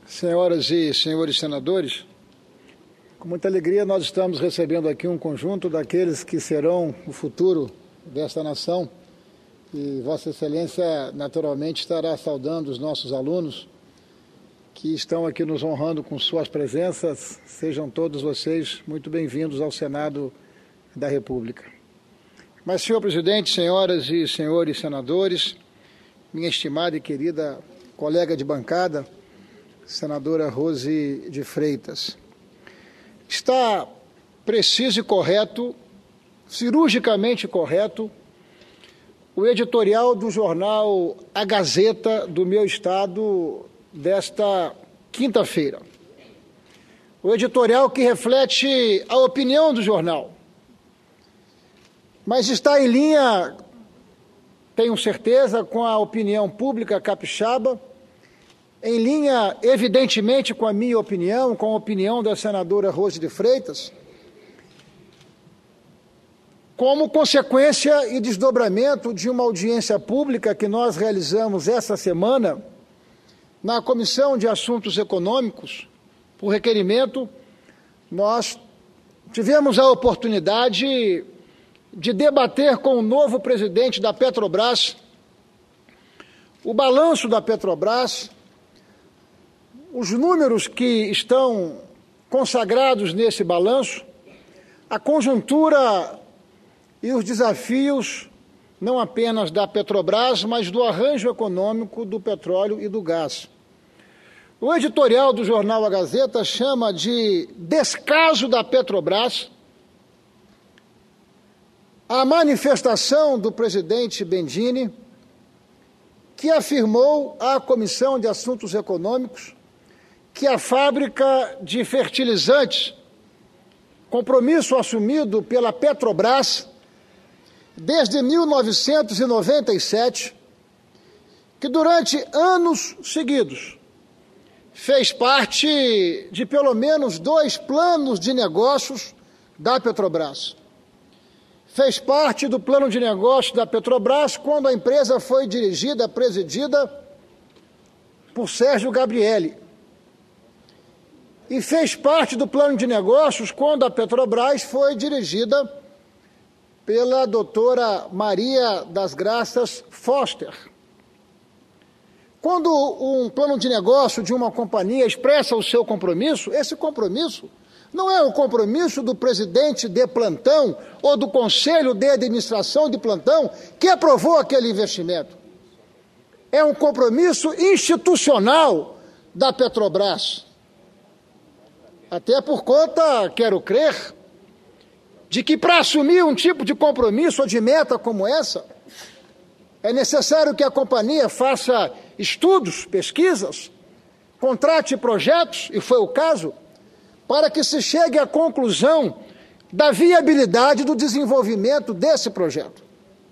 Senhoras e senhores senadores, com muita alegria nós estamos recebendo aqui um conjunto daqueles que serão o futuro desta nação e Vossa Excelência naturalmente estará saudando os nossos alunos que estão aqui nos honrando com suas presenças. Sejam todos vocês muito bem-vindos ao Senado da República. Mas, senhor presidente, senhoras e senhores senadores, minha estimada e querida colega de bancada, senadora Rose de Freitas, está preciso e correto, cirurgicamente correto, o editorial do jornal A Gazeta do meu estado desta quinta-feira. O editorial que reflete a opinião do jornal, mas está em linha, tenho certeza, com a opinião pública capixaba, em linha, evidentemente, com a minha opinião, com a opinião da senadora Rose de Freitas, como consequência e desdobramento de uma audiência pública que nós realizamos essa semana na Comissão de Assuntos Econômicos, por requerimento, nós tivemos a oportunidade de debater com o novo presidente da Petrobras o balanço da Petrobras, os números que estão consagrados nesse balanço, a conjuntura e os desafios não apenas da Petrobras, mas do arranjo econômico do petróleo e do gás. O editorial do jornal A Gazeta chama de descaso da Petrobras a manifestação do presidente Bendini, que afirmou à Comissão de Assuntos Econômicos que a fábrica de fertilizantes, compromisso assumido pela Petrobras desde 1997, que durante anos seguidos fez parte de pelo menos 2 planos de negócios da Petrobras. Fez parte do plano de negócios da Petrobras quando a empresa foi presidida por Sérgio Gabrielli. E fez parte do plano de negócios quando a Petrobras foi dirigida pela doutora Maria das Graças Foster. Quando um plano de negócio de uma companhia expressa o seu compromisso, esse compromisso não é o compromisso do presidente de plantão ou do conselho de administração de plantão que aprovou aquele investimento. É um compromisso institucional da Petrobras. Até por conta, quero crer, de que para assumir um tipo de compromisso ou de meta como essa, é necessário que a companhia faça estudos, pesquisas, contrate projetos, e foi o caso, para que se chegue à conclusão da viabilidade do desenvolvimento desse projeto.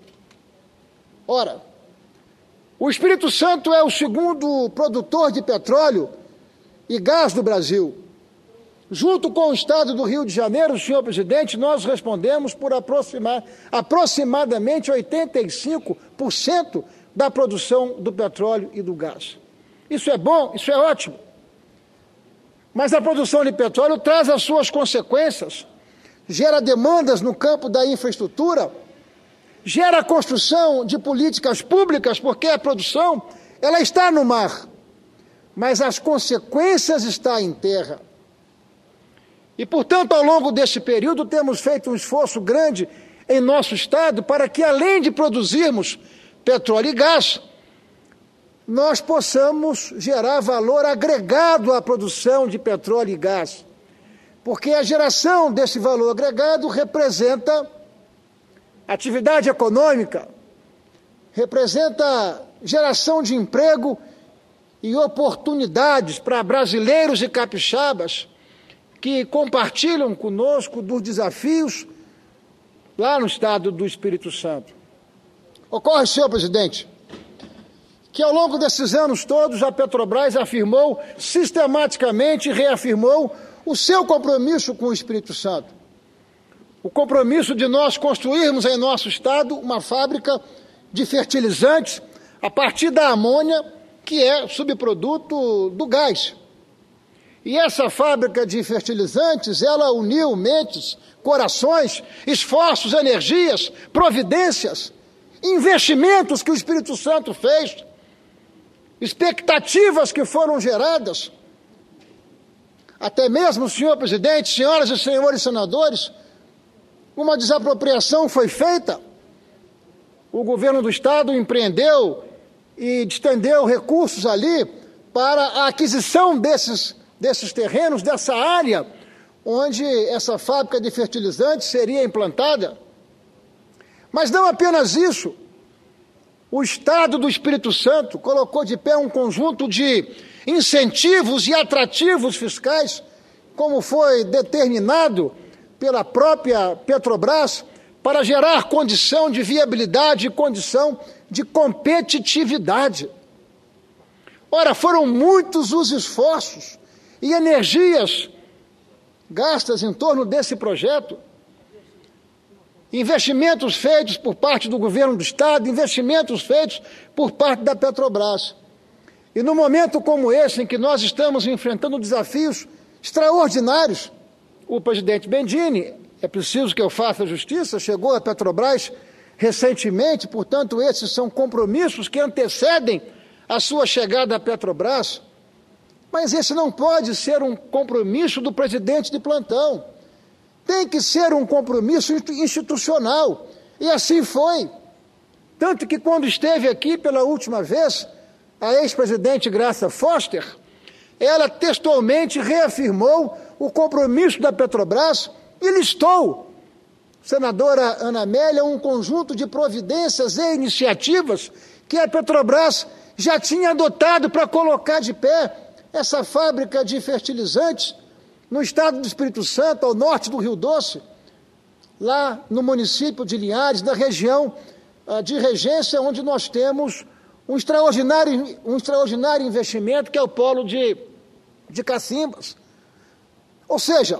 Ora, o Espírito Santo é o segundo produtor de petróleo e gás do Brasil. Junto com o Estado do Rio de Janeiro, senhor presidente, nós respondemos por aproximadamente 85% da produção do petróleo e do gás. Isso é bom, isso é ótimo. Mas a produção de petróleo traz as suas consequências, gera demandas no campo da infraestrutura, gera a construção de políticas públicas, porque a produção ela está no mar, mas as consequências estão em terra. E, portanto, ao longo desse período, temos feito um esforço grande em nosso Estado para que, além de produzirmos petróleo e gás, nós possamos gerar valor agregado à produção de petróleo e gás. Porque a geração desse valor agregado representa atividade econômica, representa geração de emprego e oportunidades para brasileiros e capixabas que compartilham conosco dos desafios lá no estado do Espírito Santo. Ocorre, senhor presidente, que ao longo desses anos todos a Petrobras afirmou sistematicamente e reafirmou o seu compromisso com o Espírito Santo. O compromisso de nós construirmos em nosso estado uma fábrica de fertilizantes a partir da amônia, que é subproduto do gás. E essa fábrica de fertilizantes, ela uniu mentes, corações, esforços, energias, providências, investimentos que o Espírito Santo fez, expectativas que foram geradas. Até mesmo, senhor presidente, senhoras e senhores senadores, uma desapropriação foi feita. O governo do Estado empreendeu e distendeu recursos ali para a aquisição desses terrenos, dessa área onde essa fábrica de fertilizantes seria implantada. Mas não apenas isso. O Estado do Espírito Santo colocou de pé um conjunto de incentivos e atrativos fiscais, como foi determinado pela própria Petrobras, para gerar condição de viabilidade e condição de competitividade. Ora, foram muitos os esforços e energias gastas em torno desse projeto, investimentos feitos por parte do governo do Estado, investimentos feitos por parte da Petrobras. E no momento como esse, em que nós estamos enfrentando desafios extraordinários, o presidente Bendini, é preciso que eu faça justiça, chegou à Petrobras recentemente, portanto, esses são compromissos que antecedem a sua chegada à Petrobras, mas esse não pode ser um compromisso do presidente de plantão. Tem que ser um compromisso institucional, e assim foi. Tanto que quando esteve aqui pela última vez, a ex-presidente Graça Foster, ela textualmente reafirmou o compromisso da Petrobras e listou, senadora Ana Amélia, um conjunto de providências e iniciativas que a Petrobras já tinha adotado para colocar de pé essa fábrica de fertilizantes no estado do Espírito Santo, ao norte do Rio Doce, lá no município de Linhares, na região de regência, onde nós temos um extraordinário investimento, que é o polo de Cacimbas. Ou seja,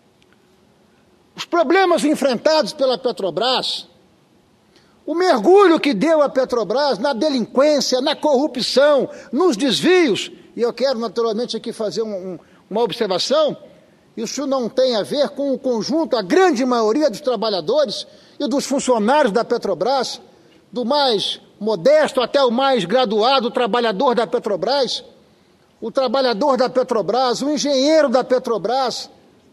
os problemas enfrentados pela Petrobras, o mergulho que deu a Petrobras na delinquência, na corrupção, nos desvios, e eu quero naturalmente aqui fazer uma observação, isso não tem a ver com o conjunto, a grande maioria dos trabalhadores e dos funcionários da Petrobras, do mais modesto até o mais graduado trabalhador da Petrobras, o trabalhador da Petrobras, o engenheiro da Petrobras,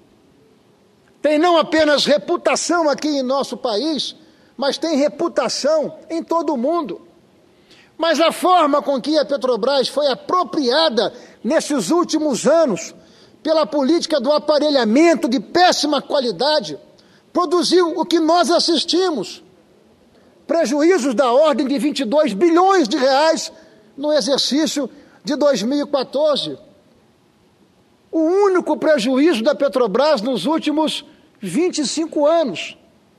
tem não apenas reputação aqui em nosso país, mas tem reputação em todo o mundo. Mas a forma com que a Petrobras foi apropriada nesses últimos anos, pela política do aparelhamento de péssima qualidade, produziu o que nós assistimos: prejuízos da ordem de 22 bilhões de reais no exercício de 2014. O único prejuízo da Petrobras nos últimos 25 anos.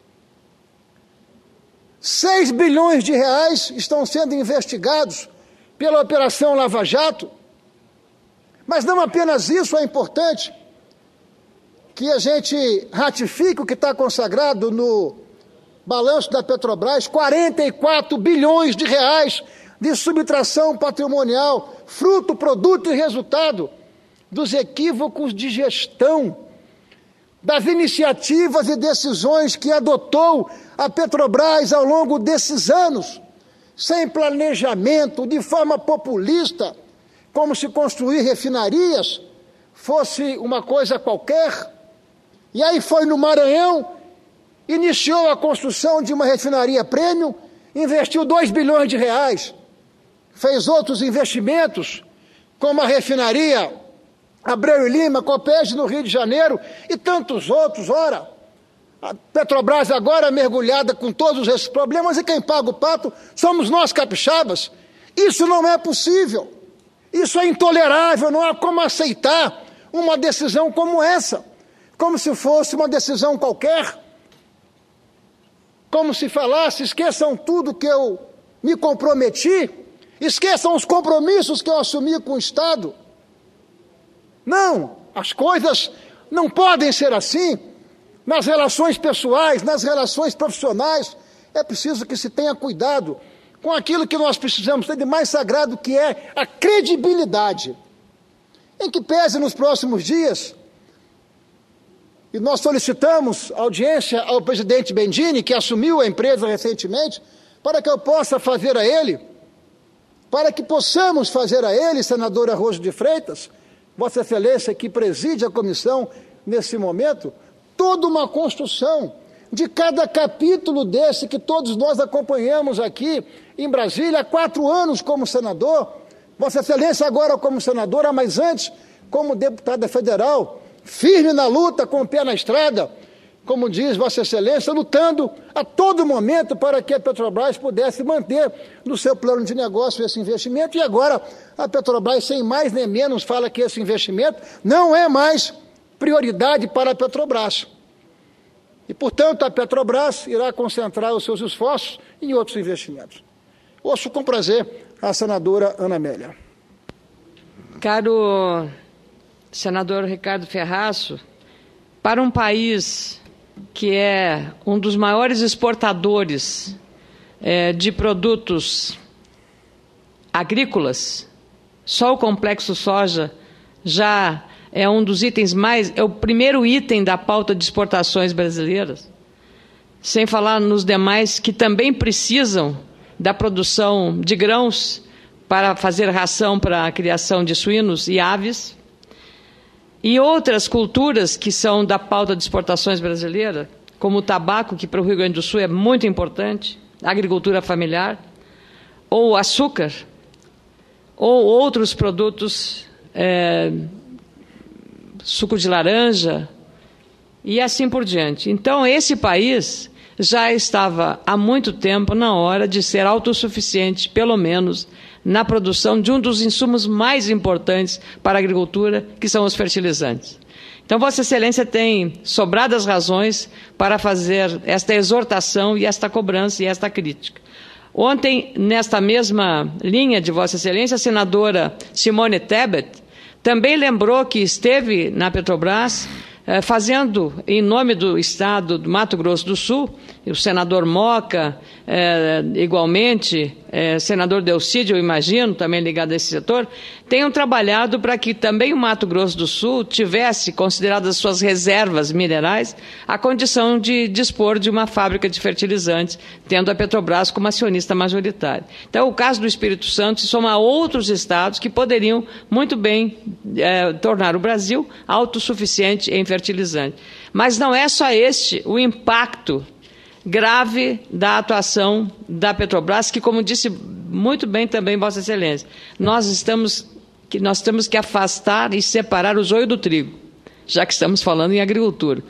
6 bilhões de reais estão sendo investigados pela Operação Lava Jato. Mas não apenas isso é importante, que a gente ratifique o que está consagrado no balanço da Petrobras: 44 bilhões de reais de subtração patrimonial, fruto, produto e resultado dos equívocos de gestão, das iniciativas e decisões que adotou a Petrobras ao longo desses anos, sem planejamento, de forma populista, como se construir refinarias fosse uma coisa qualquer. E aí foi no Maranhão, iniciou a construção de uma refinaria premium, investiu 2 bilhões de reais, fez outros investimentos, como a refinaria Abreu e Lima, Copérgia no Rio de Janeiro e tantos outros. Ora, a Petrobras agora mergulhada com todos esses problemas, e quem paga o pato somos nós capixabas. Isso não é possível, isso é intolerável, não há como aceitar uma decisão como essa, como se fosse uma decisão qualquer, como se falasse: esqueçam tudo que eu me comprometi, esqueçam os compromissos que eu assumi com o Estado. Não, as coisas não podem ser assim. Nas relações pessoais, nas relações profissionais, é preciso que se tenha cuidado com aquilo que nós precisamos ter de mais sagrado, que é a credibilidade. em que pese nos próximos dias, e nós solicitamos audiência ao presidente Bendini, que assumiu a empresa recentemente, para que eu possa fazer a ele, para que possamos fazer a ele, senador Arrojo de Freitas, Vossa Excelência que preside a comissão nesse momento, toda uma construção de cada capítulo desse que todos nós acompanhamos aqui em Brasília há 4 anos como senador, Vossa Excelência agora como senadora, mas antes como deputada federal, firme na luta, com o pé na estrada, como diz Vossa Excelência, lutando a todo momento para que a Petrobras pudesse manter no seu plano de negócio esse investimento, e agora a Petrobras, sem mais nem menos, fala que esse investimento não é mais prioridade para a Petrobras. E, portanto, a Petrobras irá concentrar os seus esforços em outros investimentos. Ouço com prazer a senadora Ana Amélia. Caro senador Ricardo Ferraço, para um país que é um dos maiores exportadores de produtos agrícolas, só o complexo soja já é um dos itens é o primeiro item da pauta de exportações brasileiras, sem falar nos demais que também precisam da produção de grãos para fazer ração para a criação de suínos e aves, e outras culturas que são da pauta de exportações brasileira, como o tabaco, que para o Rio Grande do Sul é muito importante, a agricultura familiar, ou o açúcar, ou outros produtos, suco de laranja, e assim por diante. Então, esse país já estava há muito tempo na hora de ser autossuficiente, pelo menos na produção de um dos insumos mais importantes para a agricultura, que são os fertilizantes. Então, Vossa Excelência tem sobradas razões para fazer esta exortação e esta cobrança e esta crítica. Ontem, nesta mesma linha de Vossa Excelência, a senadora Simone Tebet também lembrou que esteve na Petrobras fazendo, em nome do Estado do Mato Grosso do Sul, o senador Moca, igualmente, senador Delcídio, eu imagino, também ligado a esse setor, tenham trabalhado para que também o Mato Grosso do Sul tivesse, consideradas suas reservas minerais, a condição de dispor de uma fábrica de fertilizantes, tendo a Petrobras como acionista majoritário. Então, o caso do Espírito Santo se soma a outros estados que poderiam muito bem tornar o Brasil autossuficiente em fertilizante. Mas não é só este o impacto grave da atuação da Petrobras, que, como disse muito bem também Vossa Excelência, nós temos que afastar e separar o joio do trigo, já que estamos falando em agricultura.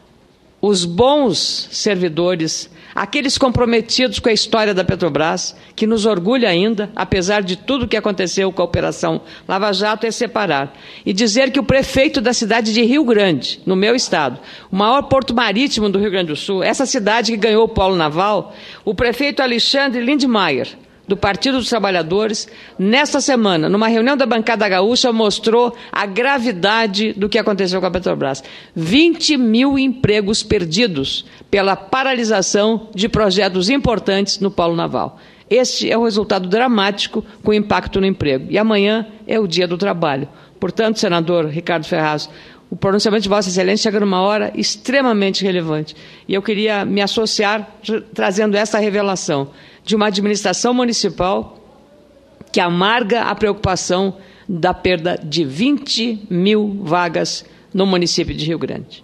Os bons servidores, aqueles comprometidos com a história da Petrobras, que nos orgulha ainda, apesar de tudo que aconteceu com a Operação Lava Jato, é separar. E dizer que o prefeito da cidade de Rio Grande, no meu estado, o maior porto marítimo do Rio Grande do Sul, essa cidade que ganhou o polo naval, o prefeito Alexandre Lindmeier, do Partido dos Trabalhadores, nesta semana, numa reunião da bancada gaúcha, mostrou a gravidade do que aconteceu com a Petrobras. 20 mil empregos perdidos pela paralisação de projetos importantes no polo naval. Este é o resultado dramático com impacto no emprego. E amanhã é o Dia do Trabalho. Portanto, senador Ricardo Ferraz, o pronunciamento de Vossa Excelência chega numa hora extremamente relevante. E eu queria me associar trazendo essa revelação de uma administração municipal que amarga a preocupação da perda de 20 mil vagas no município de Rio Grande.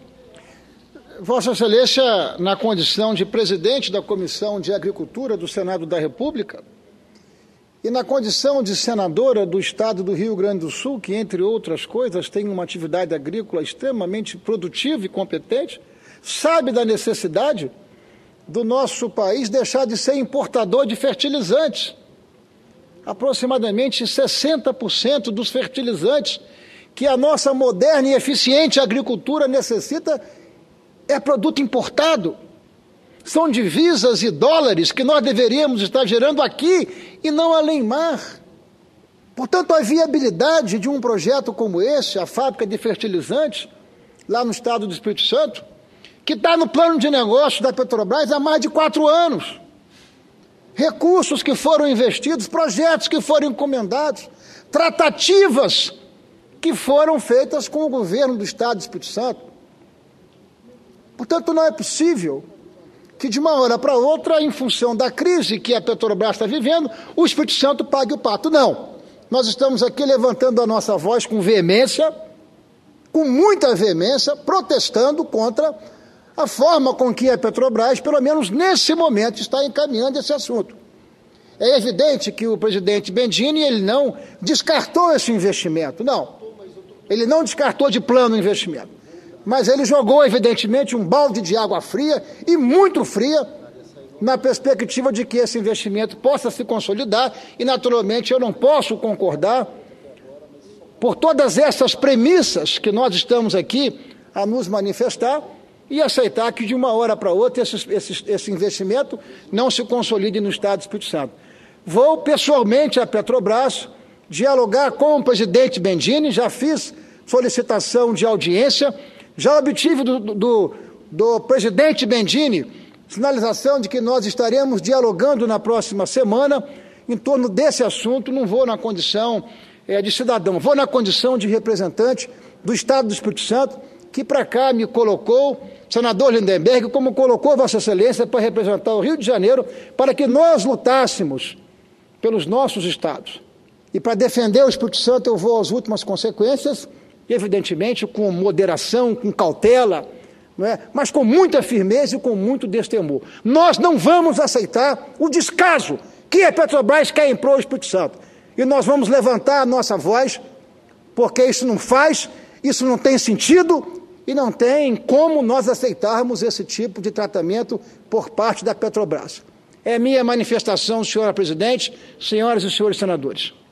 Vossa Excelência, na condição de presidente da Comissão de Agricultura do Senado da República e na condição de senadora do Estado do Rio Grande do Sul, que, entre outras coisas, tem uma atividade agrícola extremamente produtiva e competente, sabe da necessidade do nosso país deixar de ser importador de fertilizantes. Aproximadamente 60% dos fertilizantes que a nossa moderna e eficiente agricultura necessita é produto importado. São divisas e dólares que nós deveríamos estar gerando aqui e não além mar. Portanto, a viabilidade de um projeto como esse, a fábrica de fertilizantes, lá no estado do Espírito Santo, que está no plano de negócio da Petrobras há mais de 4 anos. Recursos que foram investidos, projetos que foram encomendados, tratativas que foram feitas com o governo do Estado do Espírito Santo. Portanto, não é possível que de uma hora para outra, em função da crise que a Petrobras está vivendo, o Espírito Santo pague o pato. Não. Nós estamos aqui levantando a nossa voz com veemência, com muita veemência, protestando contra a forma com que a Petrobras, pelo menos nesse momento, está encaminhando esse assunto. É evidente que o presidente Bendini, ele não descartou esse investimento, não. Ele não descartou de plano o investimento. Mas ele jogou, evidentemente, um balde de água fria, e muito fria, na perspectiva de que esse investimento possa se consolidar, e, naturalmente, eu não posso concordar por todas essas premissas que nós estamos aqui a nos manifestar e aceitar que, de uma hora para outra, esse investimento não se consolide no Estado do Espírito Santo. Vou, pessoalmente, à Petrobras, dialogar com o presidente Bendini, já fiz solicitação de audiência, já obtive do presidente Bendini sinalização de que nós estaremos dialogando na próxima semana em torno desse assunto. Não vou na condição de cidadão, vou na condição de representante do Estado do Espírito Santo, que para cá me colocou, senador Lindenberg, como colocou Vossa Excelência para representar o Rio de Janeiro, para que nós lutássemos pelos nossos estados. E para defender o Espírito Santo eu vou às últimas consequências, evidentemente com moderação, com cautela, não é? Mas com muita firmeza e com muito destemor. Nós não vamos aceitar o descaso que a Petrobras quer impor ao Espírito Santo. E nós vamos levantar a nossa voz, porque isso não tem sentido e não tem como nós aceitarmos esse tipo de tratamento por parte da Petrobras. É minha manifestação, senhora presidente, senhoras e senhores senadores.